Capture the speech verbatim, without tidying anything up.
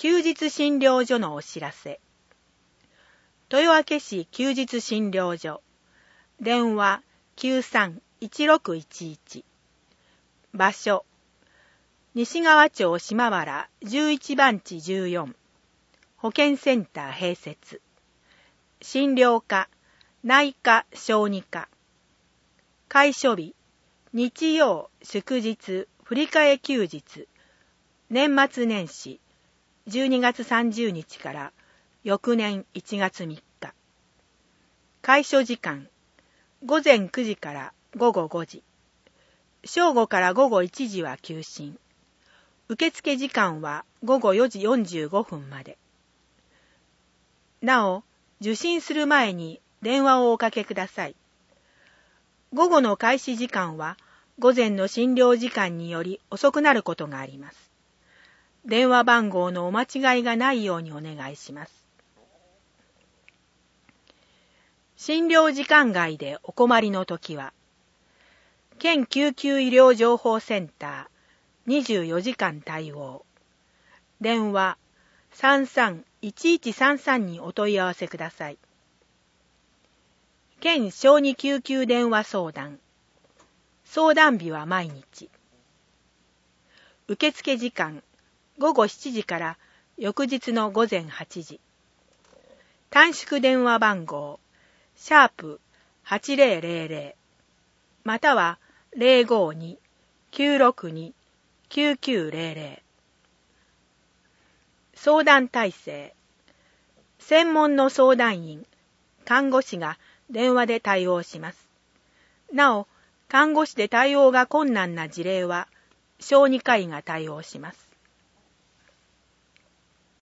休日診療所のお知らせ。豊明市休日診療所。電話 きゅうさんいちろくいちいち。場所。西川町島原じゅういちばんちじゅうよん。保健センター併設。診療科、内科小児科。開所日、日曜、祝日、振り替え休日、年末年始、じゅうにがつさんじゅうにちから翌年いちがつみっか。開所時間、ごぜんくじからごごごじ。正午からごごいちじは休診。受付時間はごごよじよんじゅうごふんまで。なお、受診する前に電話をおかけください。午後の開始時間は午前の診療時間により遅くなることがあります。電話番号のお間違いがないようにお願いします。診療時間外でお困りのときは、県救急医療情報センターにじゅうよじかん対応。電話 さんさんいちいちさんさん にお問い合わせください。県小児救急電話相談。相談日は毎日。受付時間、ごごしちじから翌日のごぜんはちじ。短縮電話番号、シャープはちぜろぜろぜろ、またはゼロごに きゅうろくに きゅうきゅうゼロゼロ。相談体制。専門の相談員、看護師が電話で対応します。なお、看護師で対応が困難な事例は、小児科医が対応します。